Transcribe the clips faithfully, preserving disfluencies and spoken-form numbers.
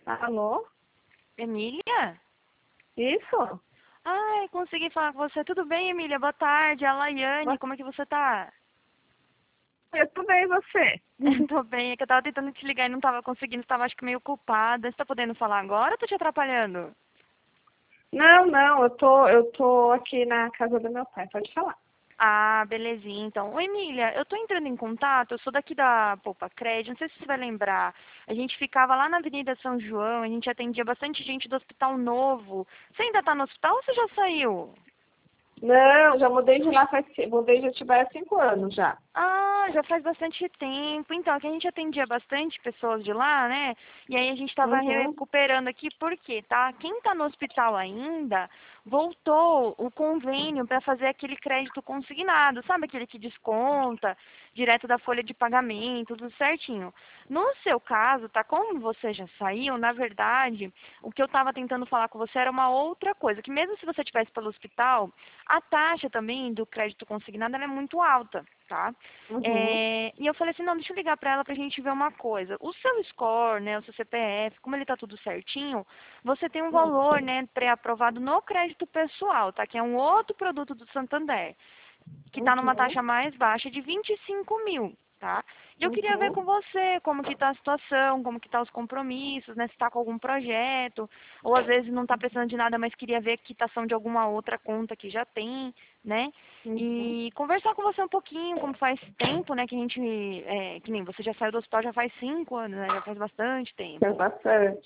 Alô? Emília? Isso? Ai, consegui falar com você. Tudo bem, Emília? Boa tarde. É a Laiane, Vo- como é que você tá? Eu tô bem, e você? Tô bem, é que eu tava tentando te ligar e não tava conseguindo, tava acho que meio ocupada. Você tá podendo falar agora ou tô te atrapalhando? Não, não, eu tô, eu tô aqui na casa do meu pai, pode falar. Ah, belezinha, então. Oi, Emília, eu tô entrando em contato, eu sou daqui da Poupa Crédito, não sei se você vai lembrar. A gente ficava lá na Avenida São João, a gente atendia bastante gente do Hospital Novo. Você ainda tá no hospital ou você já saiu? Não, já mudei de lá faz, mudei de Atibaia há cinco anos já. Ah, já faz bastante tempo. Então, aqui a gente atendia bastante pessoas de lá, né? E aí a gente estava Uhum, recuperando aqui, por quê, tá? Quem está no hospital ainda, voltou o convênio para fazer aquele crédito consignado, sabe aquele que desconta direto da folha de pagamento, tudo certinho. No seu caso, tá? Como você já saiu, na verdade, o que eu estava tentando falar com você era uma outra coisa, que mesmo se você estivesse pelo hospital, a taxa também do crédito consignado ela é muito alta, tá? uhum, É, e eu falei assim, não, deixa eu ligar para ela para a gente ver uma coisa. O seu score, né, o seu C P F, como ele está tudo certinho, você tem um uhum, valor, né, pré-aprovado no crédito pessoal, tá? Que é um outro produto do Santander, que está numa uhum, taxa mais baixa de vinte e cinco mil, tá? E eu queria ver com uhum. você como que está a situação, como que tá os compromissos, né? Se está com algum projeto, ou às vezes não está precisando de nada, mas queria ver a quitação de alguma outra conta que já tem, né? Uhum. E conversar com você um pouquinho, como faz tempo, né, que a gente, é, que nem você já saiu do hospital já faz cinco anos, né? Já faz bastante Tem tempo. bastante.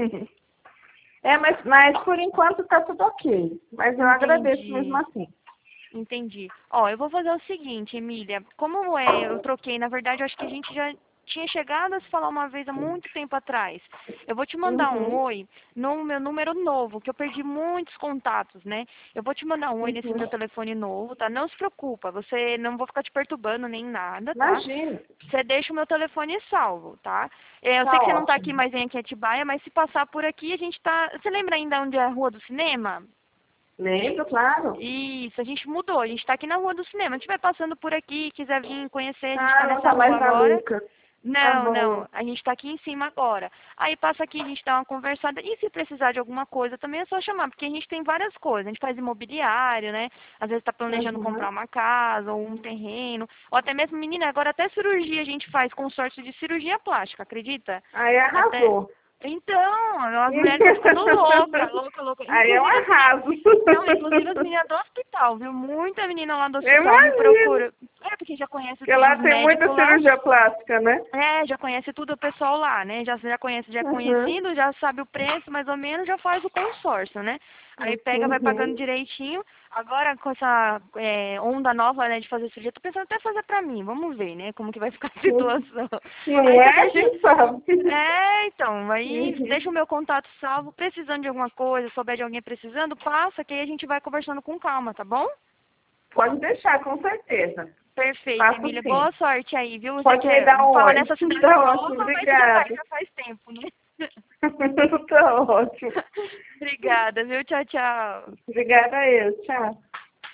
É, mas, mas por enquanto tá tudo ok. Mas eu agradeço mesmo Entendi. assim. Entendi. Ó, eu vou fazer o seguinte, Emília. Como é, eu troquei, na verdade, eu acho que a gente já tinha chegado a se falar uma vez há muito tempo atrás. Eu vou te mandar um Uhum, oi no meu número novo, que eu perdi muitos contatos, né? Eu vou te mandar um oi nesse uhum. meu telefone novo, tá? Não se preocupa, você não vou ficar te perturbando nem nada, tá? Imagina, Você deixa o meu telefone salvo, tá? É, eu sei tá que você não tá aqui ótimo. mais em Atibaia, mas se passar por aqui, a gente tá. Você lembra ainda onde é a Rua do Cinema? Lembro, claro. Isso, a gente mudou. A gente está aqui na Rua do Cinema. Se estiver passando por aqui, quiser vir conhecer, a gente está Ah, não nessa tá rua mais na agora. Luca. Tá Não, bom. não, a gente está aqui em cima agora. Aí passa aqui, a gente dá uma conversada. E se precisar de alguma coisa, também é só chamar, porque a gente tem várias coisas. A gente faz imobiliário, né? Às vezes está planejando Uhum. comprar uma casa ou um terreno. Ou até mesmo, menina, agora até cirurgia a gente faz consórcio de cirurgia plástica, acredita? Aí Até. arrasou. Então, as mulheres estão ficando loucas, louca, louca. Aí é um Inclusive as meninas. arraso. Não, inclusive as meninas do hospital, viu? Muita menina lá do Eu hospital me imagino. procura. É, porque já conhece Porque todos lá os tem muita médicos lá. cirurgia plástica, né? É, já conhece tudo o pessoal lá, né? Já, já conhece, já é Uhum. conhecido, já sabe o preço mais ou menos, já faz o consórcio, né? Aí pega, vai pagando Uhum. direitinho. Agora com essa é, onda nova, né, de fazer cirurgia, tô pensando até fazer pra mim. Vamos ver, né, como que vai ficar a situação. Não Aí você é? deixa. Quem sabe? É, então, aí Uhum. deixa o meu contato salvo, precisando de alguma coisa, souber de alguém precisando, passa, que aí a gente vai conversando com calma, tá bom? Pode deixar, com certeza. Perfeito, Faço Emília. sim. Boa sorte aí, viu? Eu sei Pode que me é, dar um fala oi. nessa cidade Tá ótimo, nova, mas você já tá aí, obrigada. já faz tempo, né? Tá ótimo. Obrigada, viu? Tchau, tchau. Obrigada a eu. Tchau.